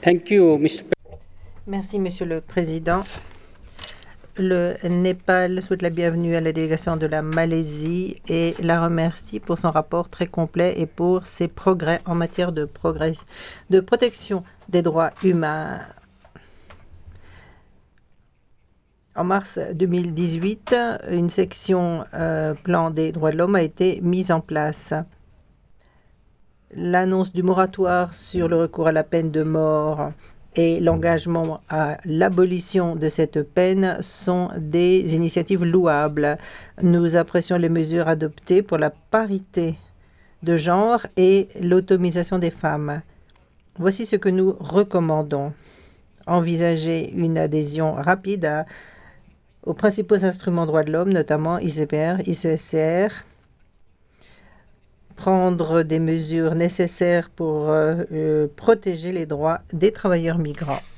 Thank you, Mr. Merci, Monsieur le Président. Le Népal souhaite la bienvenue à la délégation de la Malaisie et la remercie pour son rapport très complet et pour ses progrès en matière de protection des droits humains. En mars 2018, une section plan des droits de l'homme a été mise en place. L'annonce du moratoire sur le recours à la peine de mort et l'engagement à l'abolition de cette peine sont des initiatives louables. Nous apprécions les mesures adoptées pour la parité de genre et l'autonomisation des femmes. Voici ce que nous recommandons. Envisager une adhésion rapide aux principaux instruments droits de l'homme, notamment ICPR, ICSCR, prendre des mesures nécessaires pour protéger les droits des travailleurs migrants.